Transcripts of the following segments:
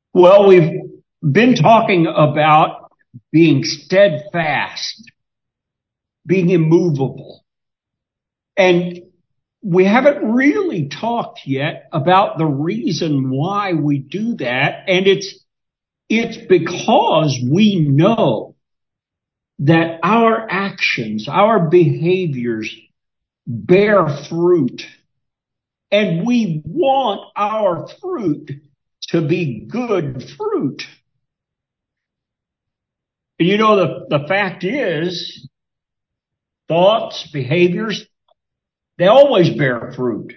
Well, we've been talking about being steadfast, being immovable, and we haven't really talked yet about the reason why we do that. And it's because we know that our actions, our behaviors bear fruit, and we want our fruit to be good fruit. And the fact is, thoughts, behaviors, they always bear fruit.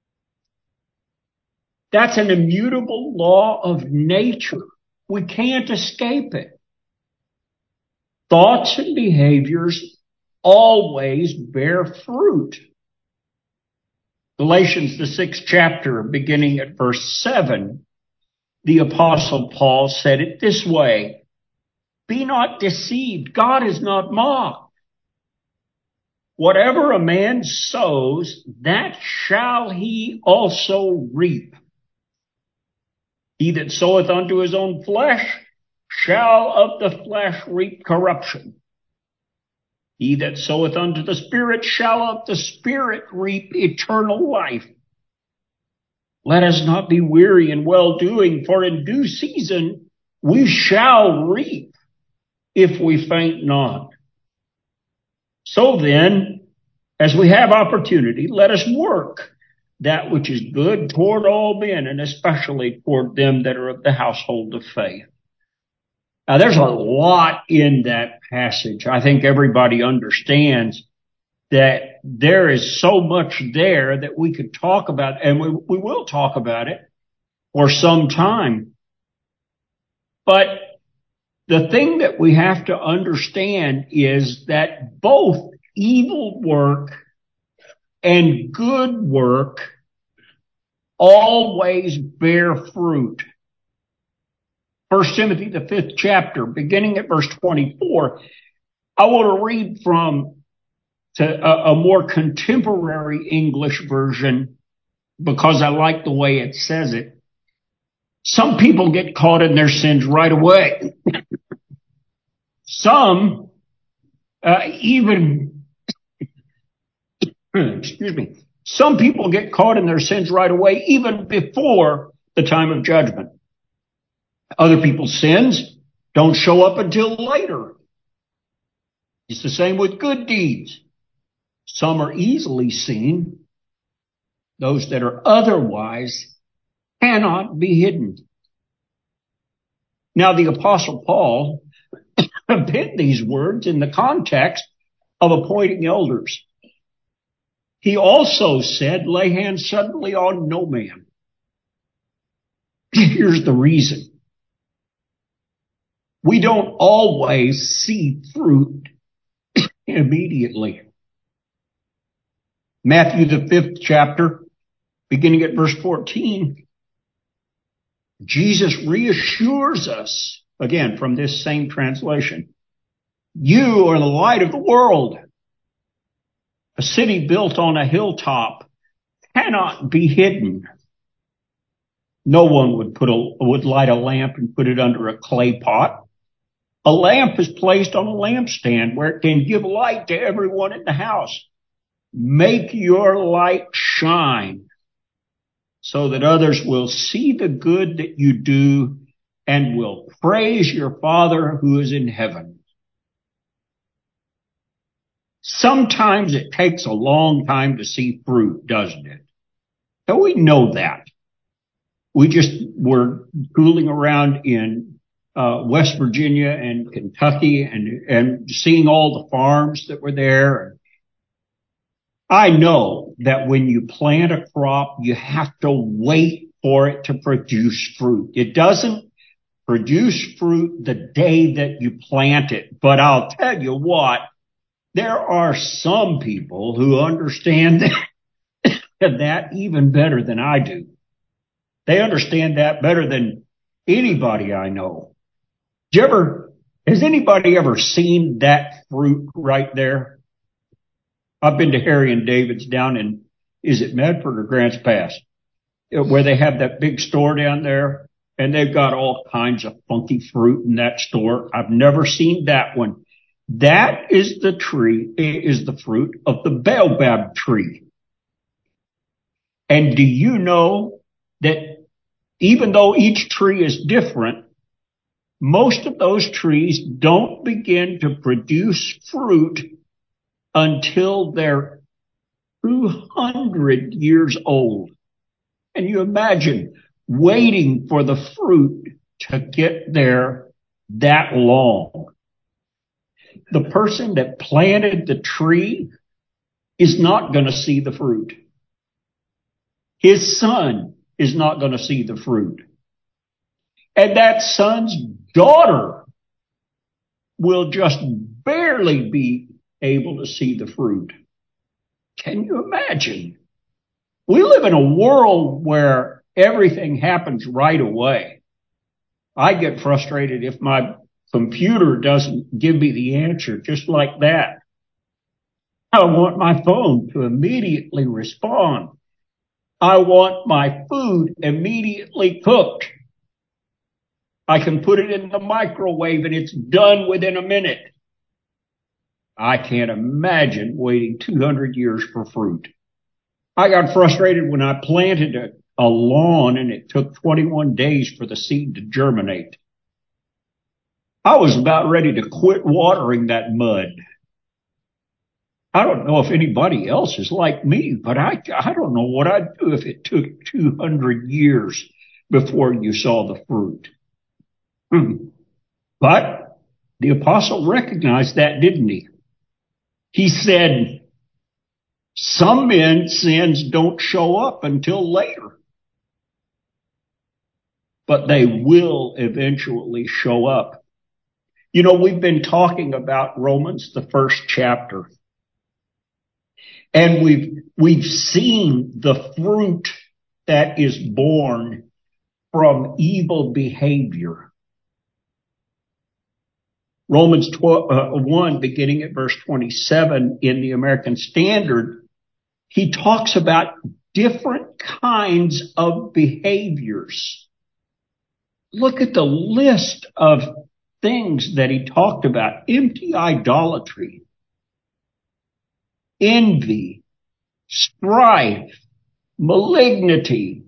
That's an immutable law of nature. We can't escape it. Thoughts and behaviors always bear fruit. Galatians, the 6th chapter, beginning at verse 7, the Apostle Paul said it this way: "Be not deceived, God is not mocked. Whatever a man sows, that shall he also reap. He that soweth unto his own flesh shall of the flesh reap corruption. He that soweth unto the Spirit shall of the Spirit reap eternal life. Let us not be weary in well-doing, for in due season we shall reap, if we faint not. So then, as we have opportunity, let us work that which is good toward all men, and especially toward them that are of the household of faith." Now, there's a lot in that passage. I think everybody understands that there is so much there that we could talk about, and we will talk about it for some time. But the thing that we have to understand is that both evil work and good work always bear fruit. 1 Timothy, the 5th chapter, beginning at verse 24, I want to read from a more contemporary English version because I like the way it says it. Some people get caught in their sins right away. Some some people get caught in their sins right away, even before the time of judgment. Other people's sins don't show up until later. It's the same with good deeds. Some are easily seen. Those that are otherwise cannot be hidden. Now, the Apostle Paul penned these words in the context of appointing elders. He also said, "Lay hands suddenly on no man." Here's the reason. We don't always see fruit immediately. Matthew, the 5th chapter, beginning at verse 14, Jesus reassures us, again from this same translation, "You are the light of the world. A city built on a hilltop cannot be hidden. No one would light a lamp and put it under a clay pot. A lamp is placed on a lampstand where it can give light to everyone in the house. Make your light shine so that others will see the good that you do and will praise your Father who is in heaven." Sometimes it takes a long time to see fruit, doesn't it? And we know that. We just were cooling around in West Virginia and Kentucky and seeing all the farms that were there. I know that when you plant a crop, you have to wait for it to produce fruit. It doesn't produce fruit the day that you plant it. But I'll tell you what, there are some people who understand that even better than I do. They understand that better than anybody I know. Has anybody ever seen that fruit right there? I've been to Harry and David's down in, is it Medford or Grants Pass, where they have that big store down there, and they've got all kinds of funky fruit in that store. I've never seen that one. That is the fruit of the baobab tree. And do you know that even though each tree is different, most of those trees don't begin to produce fruit until they're 200 years old. And you imagine waiting for the fruit to get there that long. The person that planted the tree is not going to see the fruit. His son is not going to see the fruit. And that son's daughter will just barely be able to see the fruit. Can you imagine? We live in a world where everything happens right away. I get frustrated if my computer doesn't give me the answer just like that. I want my phone to immediately respond. I want my food immediately cooked. I can put it in the microwave and it's done within a minute. I can't imagine waiting 200 years for fruit. I got frustrated when I planted a lawn and it took 21 days for the seed to germinate. I was about ready to quit watering that mud. I don't know if anybody else is like me, but I don't know what I'd do if it took 200 years before you saw the fruit. But the apostle recognized that, didn't he? He said, some men's sins don't show up until later, but they will eventually show up. You know, we've been talking about Romans, the first chapter, and we've seen the fruit that is born from evil behavior. Romans 1, beginning at verse 27 in the American Standard, he talks about different kinds of behaviors. Look at the list of things that he talked about. Empty idolatry, envy, strife, malignity,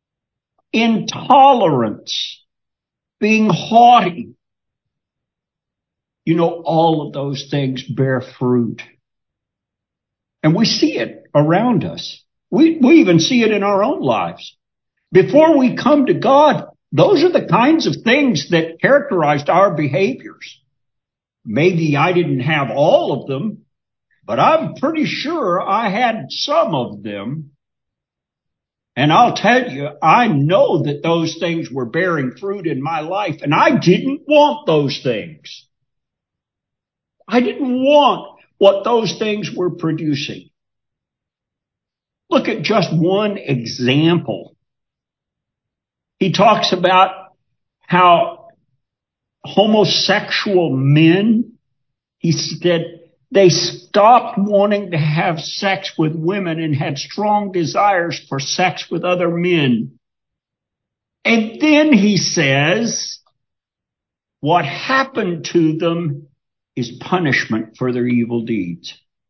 intolerance, being haughty. You know, all of those things bear fruit. And we see it around us. We even see it in our own lives. Before we come to God, those are the kinds of things that characterized our behaviors. Maybe I didn't have all of them, but I'm pretty sure I had some of them. And I'll tell you, I know that those things were bearing fruit in my life, and I didn't want those things. I didn't want what those things were producing. Look at just one example. He talks about how homosexual men, he said, they stopped wanting to have sex with women and had strong desires for sex with other men. And then he says, what happened to them is punishment for their evil deeds.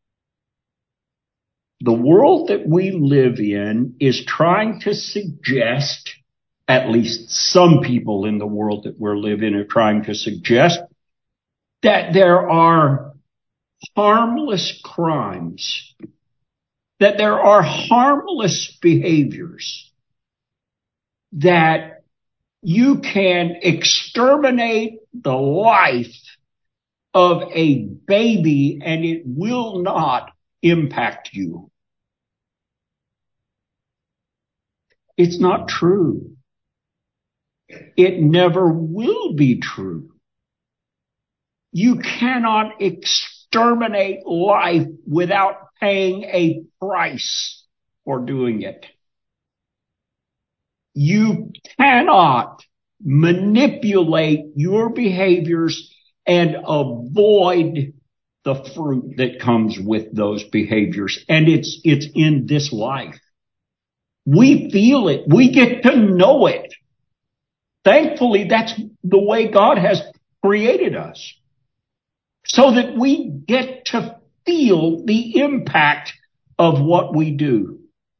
The world that we live in is trying to suggest, at least some people in the world that we're living in are trying to suggest, that there are harmless crimes, that there are harmless behaviors, that you can exterminate the life of a baby and it will not impact you. It's not true. It never will be true. You cannot exterminate life without paying a price for doing it. You cannot manipulate your behaviors and avoid the fruit that comes with those behaviors. And it's in this life. We feel it. We get to know it. Thankfully, that's the way God has created us, so that we get to feel the impact of what we do.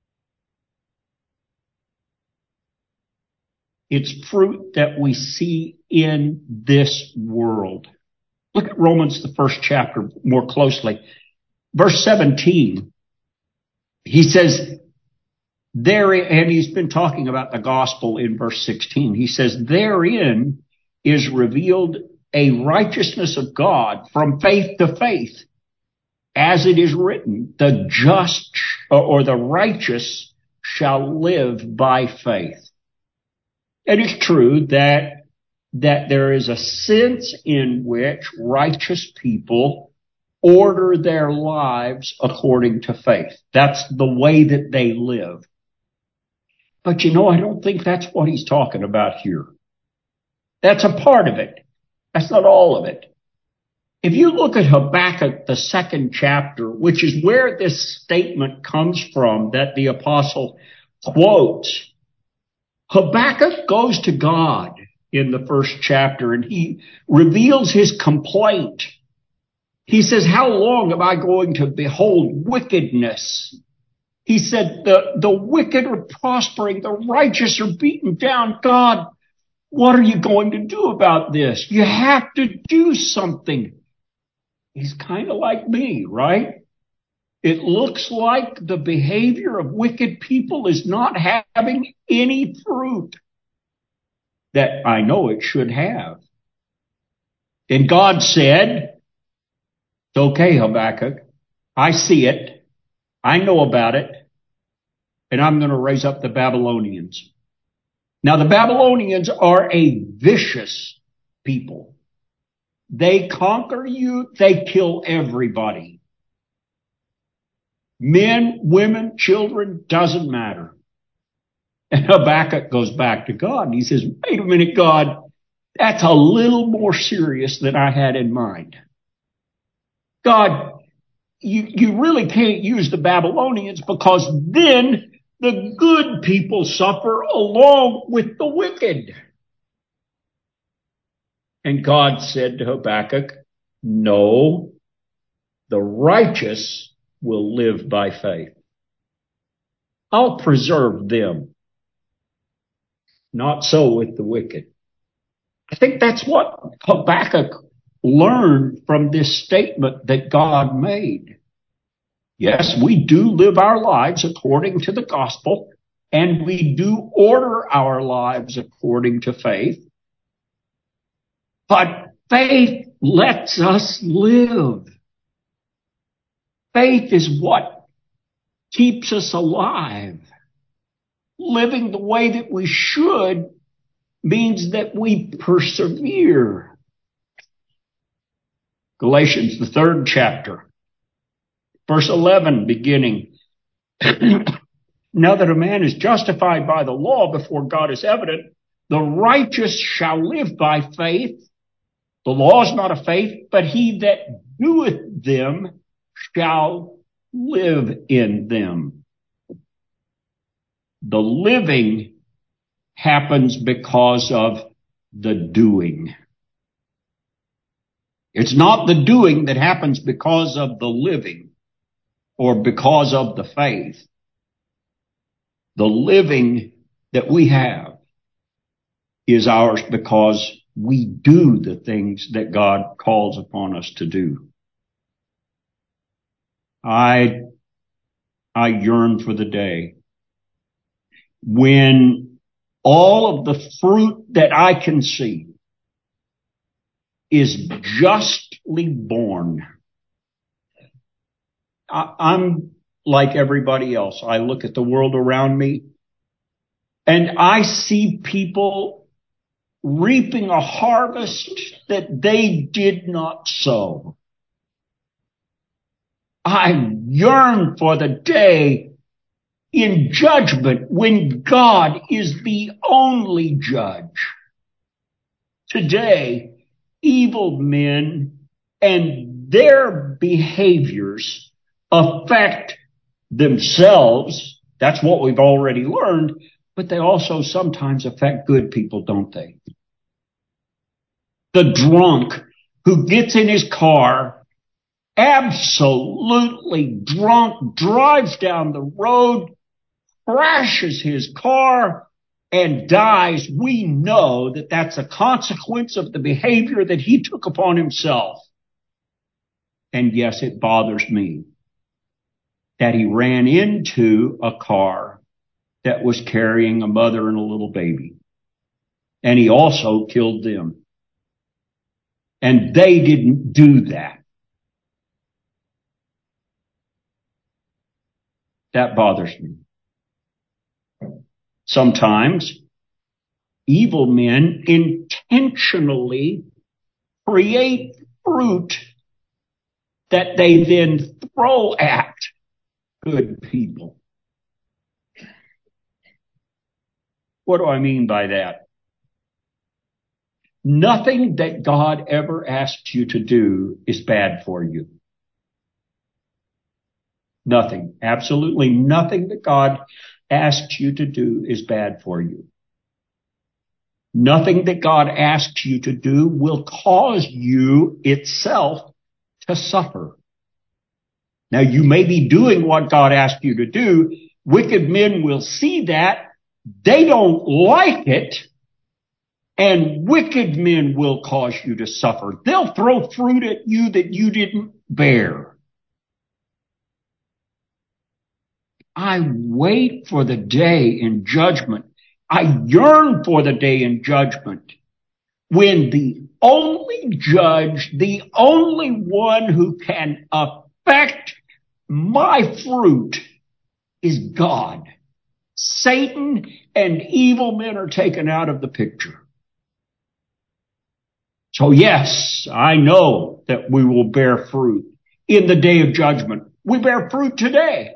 It's fruit that we see in this world. Look at Romans, the first chapter, more closely. Verse 17, he says, and he's been talking about the gospel in verse 16. He says, therein is revealed a righteousness of God from faith to faith, as it is written, the just or the righteous shall live by faith. It is true that there is a sense in which righteous people order their lives according to faith. That's the way that they live. But I don't think that's what he's talking about here. That's a part of it. That's not all of it. If you look at Habakkuk, the second chapter, which is where this statement comes from that the apostle quotes, Habakkuk goes to God in the first chapter and he reveals his complaint. He says, how long am I going to behold wickedness? He said, the wicked are prospering, the righteous are beaten down. God, what are you going to do about this? You have to do something. He's kind of like me, right? It looks like the behavior of wicked people is not having any fruit that I know it should have. And God said, it's okay, Habakkuk. I see it. I know about it. And I'm going to raise up the Babylonians. Now, the Babylonians are a vicious people. They conquer you. They kill everybody. Men, women, children, doesn't matter. And Habakkuk goes back to God and he says, wait a minute, God, that's a little more serious than I had in mind. God, you really can't use the Babylonians because then the good people suffer along with the wicked. And God said to Habakkuk, no, the righteous will live by faith. I'll preserve them. Not so with the wicked. I think that's what Habakkuk learned from this statement that God made. Yes, we do live our lives according to the gospel, and we do order our lives according to faith. But faith lets us live. Faith is what keeps us alive. Living the way that we should means that we persevere. Galatians, the third chapter, verse 11 beginning. Now that a man is justified by the law before God is evident, the righteous shall live by faith. The law is not of faith, but he that doeth them shall live in them. The living happens because of the doing. It's not the doing that happens because of the living or because of the faith. The living that we have is ours because we do the things that God calls upon us to do. I yearn for the day when all of the fruit that I can see is justly born. I'm like everybody else. I look at the world around me and I see people reaping a harvest that they did not sow. I yearn for the day in judgment when God is the only judge. Today, evil men and their behaviors affect themselves. That's what we've already learned, but they also sometimes affect good people, don't they? The drunk who gets in his car, absolutely drunk, drives down the road, crashes his car, and dies. We know that that's a consequence of the behavior that he took upon himself. And yes, it bothers me that he ran into a car that was carrying a mother and a little baby. And he also killed them. And they didn't do that. That bothers me. Sometimes evil men intentionally create fruit that they then throw at good people. What do I mean by that? Nothing that God ever asks you to do is bad for you. Nothing. Absolutely nothing that God asks you to do is bad for you. Nothing that God asks you to do will cause you itself to suffer. Now, you may be doing what God asked you to do. Wicked men will see that. They don't like it. And wicked men will cause you to suffer. They'll throw fruit at you that you didn't bear. I wait for the day in judgment. I yearn for the day in judgment when the only judge, the only one who can affect my fruit is God. Satan and evil men are taken out of the picture. So yes, I know that we will bear fruit in the day of judgment. We bear fruit today.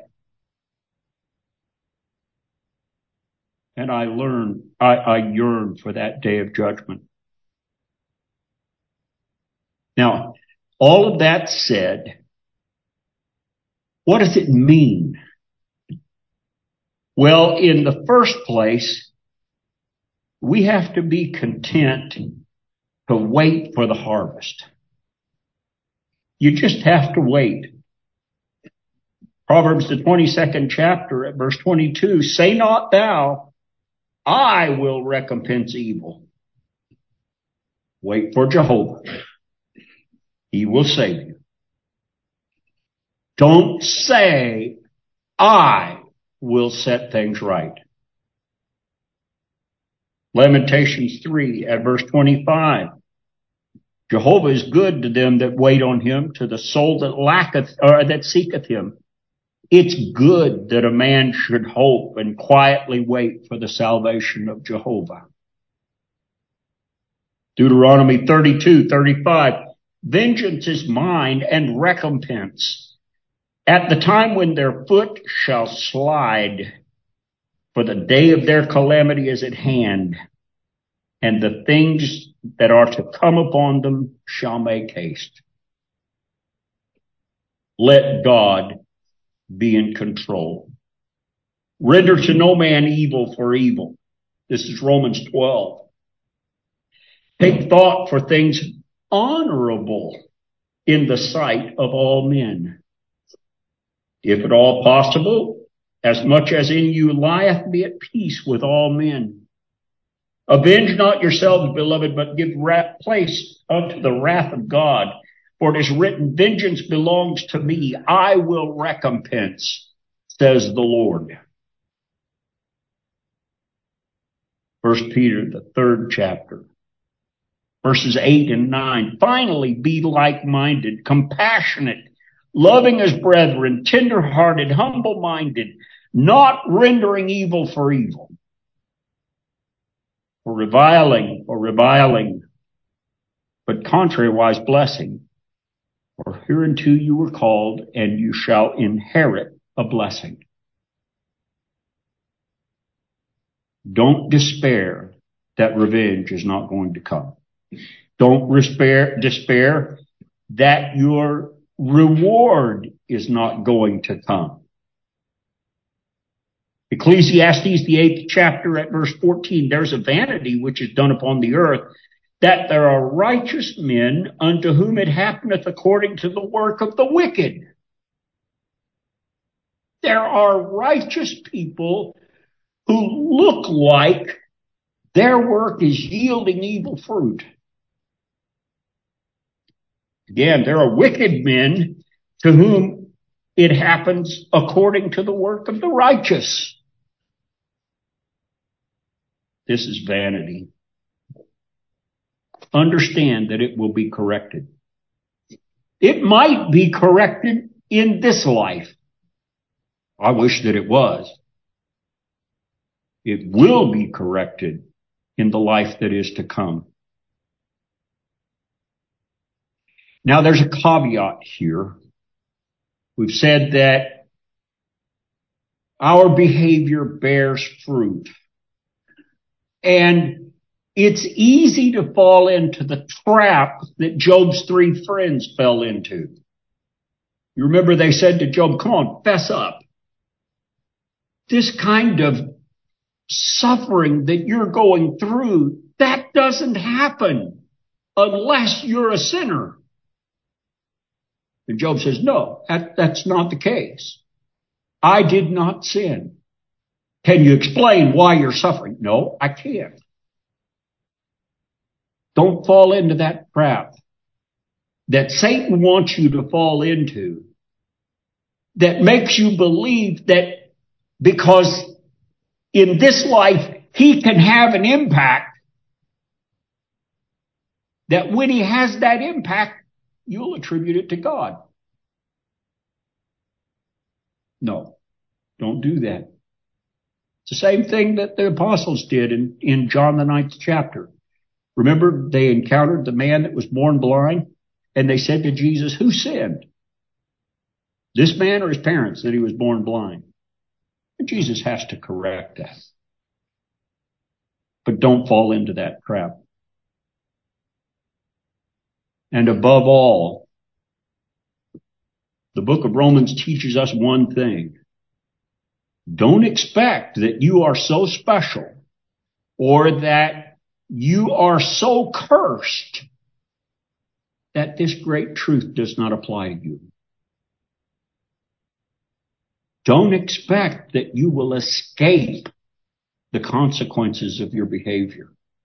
And I yearn for that day of judgment. Now, all of that said, what does it mean? Well, in the first place, we have to be content to wait for the harvest. You just have to wait. Proverbs, the 22nd chapter at verse 22, say not thou, I will recompense evil. Wait for Jehovah. He will save you. Don't say, I will set things right. Lamentations 3 at verse 25. Jehovah is good to them that wait on him, to the soul that lacketh or that seeketh him. It's good that a man should hope and quietly wait for the salvation of Jehovah. Deuteronomy 32:35. Vengeance is mine and recompense at the time when their foot shall slide, for the day of their calamity is at hand, and the things that are to come upon them shall make haste. Let God be in control. Render to no man evil for evil. This is Romans 12. Take thought for things honorable in the sight of all men. If at all possible, as much as in you lieth, be at peace with all men. Avenge not yourselves, beloved, but give place unto the wrath of God. For it is written, vengeance belongs to me. I will recompense, says the Lord. 1 Peter, the 3rd chapter, verses 8 and 9. Finally, be like-minded, compassionate, loving as brethren, tender-hearted, humble-minded, not rendering evil for evil, or reviling, but contrariwise blessing. For hereunto you were called, and you shall inherit a blessing. Don't despair that revenge is not going to come. Don't despair that your reward is not going to come. Ecclesiastes, the 8th chapter at verse 14, there's a vanity which is done upon the earth, that there are righteous men unto whom it happeneth according to the work of the wicked. There are righteous people who look like their work is yielding evil fruit. Again, there are wicked men to whom it happens according to the work of the righteous. This is vanity. Understand that it will be corrected. It might be corrected in this life. I wish that it was. It will be corrected in the life that is to come. Now, there's a caveat here. We've said that our behavior bears fruit. And it's easy to fall into the trap that Job's 3 friends fell into. You remember they said to Job, come on, fess up. This kind of suffering that you're going through, that doesn't happen unless you're a sinner. And Job says, no, that's not the case. I did not sin. Can you explain why you're suffering? No, I can't. Don't fall into that trap that Satan wants you to fall into, that makes you believe that because in this life he can have an impact, that when he has that impact, you'll attribute it to God. No, don't do that. It's the same thing that the apostles did in John the 9th chapter. Remember, they encountered the man that was born blind, and they said to Jesus, who sinned? This man or his parents that he was born blind? And Jesus has to correct that. But don't fall into that trap. And above all, the book of Romans teaches us one thing. Don't expect that you are so special or that you are so cursed that this great truth does not apply to you. Don't expect that you will escape the consequences of your behavior.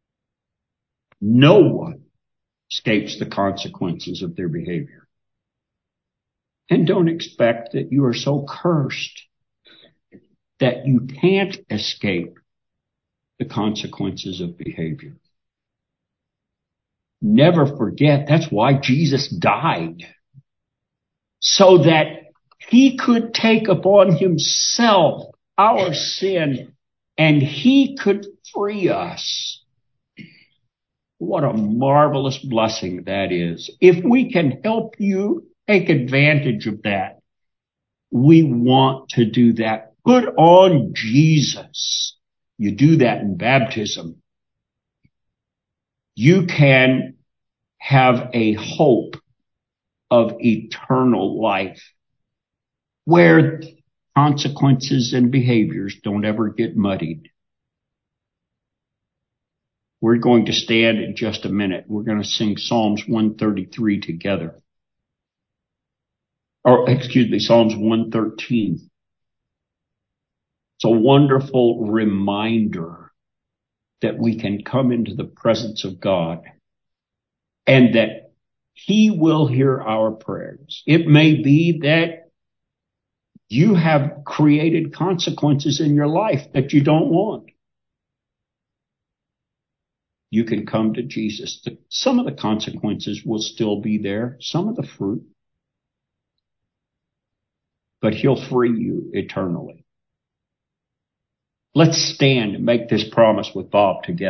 No one escapes the consequences of their behavior. And don't expect that you are so cursed that you can't escape the consequences of behavior. Never forget, that's why Jesus died. So that he could take upon himself our sin and he could free us. What a marvelous blessing that is. If we can help you take advantage of that, we want to do that. Put on Jesus. You do that in baptism. You can have a hope of eternal life where consequences and behaviors don't ever get muddied. We're going to stand in just a minute. We're going to sing Psalms 133 together. Psalms 113. It's a wonderful reminder that we can come into the presence of God and that he will hear our prayers. It may be that you have created consequences in your life that you don't want. You can come to Jesus. Some of the consequences will still be there, some of the fruit, but he'll free you eternally. Let's stand and make this promise with Bob together.